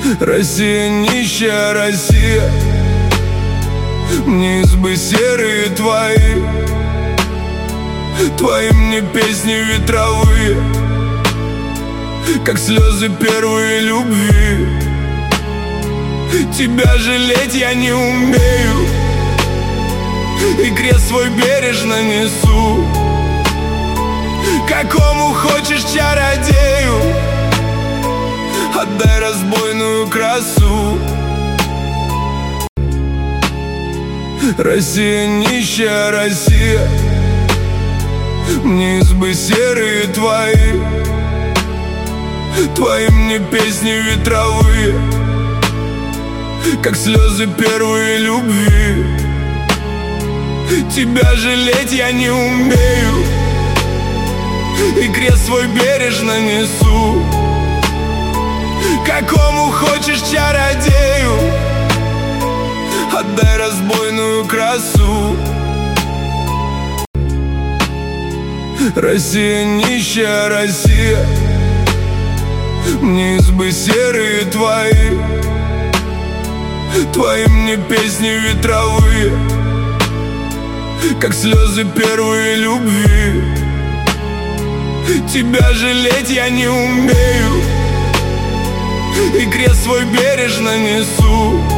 Россия, нищая Россия, мне избы серые твои, твои мне песни ветровые, как слезы первой любви. Тебя жалеть я не умею, и крест свой бережно несу. Какому хочешь чародею отдай разбойную красу. Россия, нищая Россия, мне избы серые твои, твои мне песни ветровые, как слезы первой любви. Тебя жалеть я не умею, и крест свой бережно несу. Какому хочешь чародею отдай разбойную красу. Россия, нищая Россия, мне избы серые твои, твои мне песни ветровые, как слезы первой любви. Тебя жалеть я не умею, и крест свой бережно несу.